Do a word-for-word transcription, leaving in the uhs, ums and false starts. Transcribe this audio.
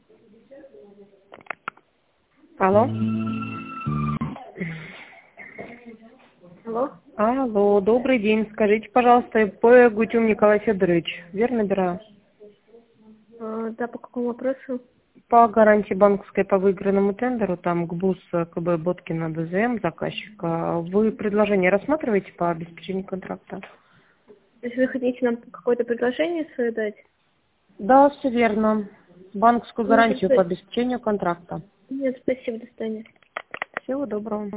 Алло. Алло. Алло, добрый день. Скажите, пожалуйста, ИП Гутюм Николай Федорович. Верно набираю? А, да, по какому вопросу? По гарантии банковской по выигранному тендеру, там ГБУС КБ Боткина ДЗМ заказчика. Вы предложение рассматриваете по обеспечению контракта? То есть вы хотите нам какое-то предложение свое дать? Да, все верно. Банковскую Нет, гарантию по спа- обеспечению контракта. Нет, спасибо, до свидания. Всего доброго.